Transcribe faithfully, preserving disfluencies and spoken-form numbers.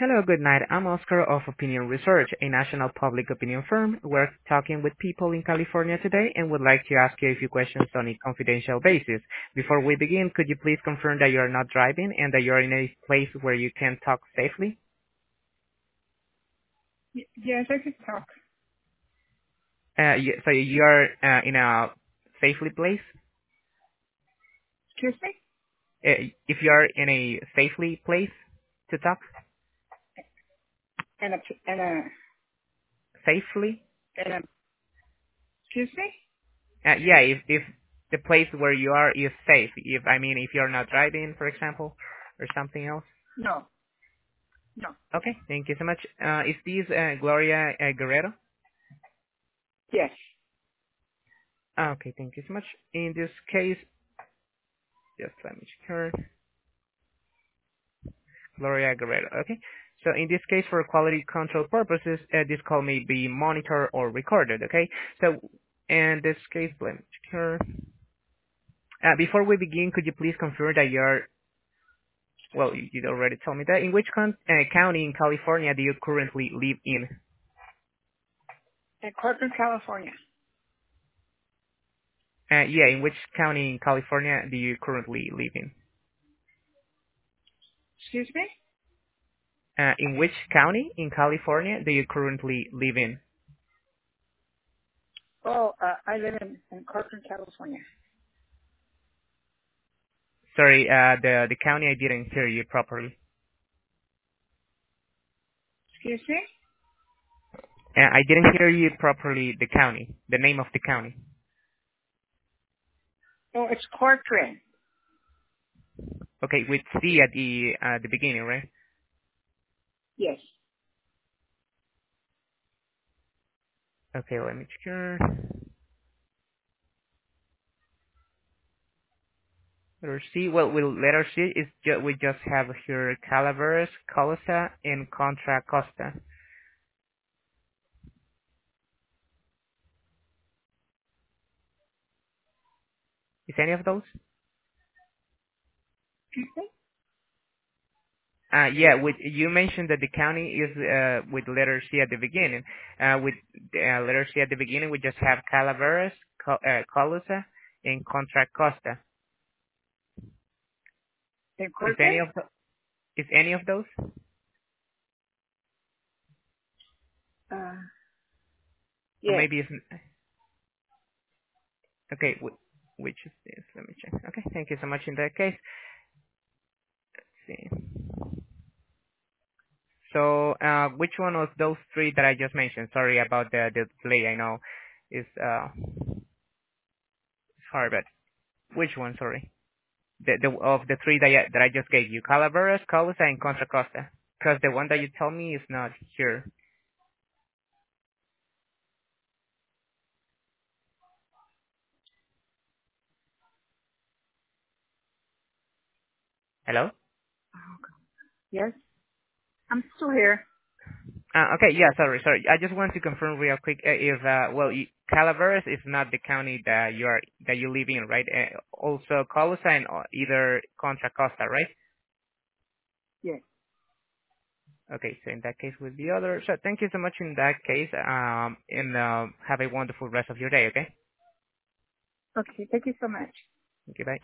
Hello, good night. I'm Oscar of Opinion Research, a national public opinion firm. We're talking with people in California today and would like to ask you a few questions on a confidential basis. Before we begin, could you please confirm that you are not driving and that you're in a place where you can talk safely? Y- Yes, I can talk. Uh, y- so you're uh, in a safely place? Excuse me? Uh, if you're in a safely place to talk? And a, and a, Safely? and a, excuse me? Uh, yeah, if, if the place where you are is safe. If I mean, if you're not driving, for example, or something else. No, no. Okay, thank you so much. Uh, is this uh, Gloria uh, Guerrero? Yes. Okay, thank you so much. In this case, just let me check her. Gloria Guerrero. Okay. So in this case, for quality control purposes, uh, this call may be monitored or recorded. Okay. So in this case, let me check her. Uh, before we begin, could you please confirm that you're well, you you already told me that. In which con- uh, county in California do you currently live in? In Corcoran, California. Uh, yeah, in which county in California do you currently live in? Excuse me? Uh, in which county in California do you currently live in? Oh, uh, I live in, in Corcoran, California. Sorry, uh, the the county I didn't hear you properly. Excuse me? Uh, I didn't hear you properly. The county, the name of the county. Oh, it's Corcoran. Okay, with C at the uh, the beginning, right? Yes. Okay, let me check here. Letter C. Well, with letter C is ju- we just have here Calaveras, Colosa, and Contra Costa. Is any of those? Excuse me? Uh, yeah, with you mentioned that the county is uh, with letter C at the beginning. Uh, with uh, letter C at the beginning, we just have Calaveras, Co- uh, Colosa, and Contra Costa. In Is any Corcoran? of the, is any of those? Uh, Or yes. maybe it's okay. Wh- which is this? Let me check. Okay, thank you so much. In that case, let's see. So, uh, which one of those three that I just mentioned? Sorry about the the delay. I know is uh it's hard, but which one? Sorry. The, the of the three that I, that I just gave you, Calaveras, Colosa, and Contra Costa. Because the one that you told me is not here. Hello? Yes. I'm still here. Uh, okay, yeah, sorry, sorry. I just want to confirm real quick uh, if, uh, well, you, Calaveras is not the county that you are that you live in, right? Uh, also, Colosa and uh, either Contra Costa, right? Yes. Okay, so in that case, with the other. So thank you so much in that case, um, and uh, have a wonderful rest of your day. Okay, Okay, thank you so much. okay, bye.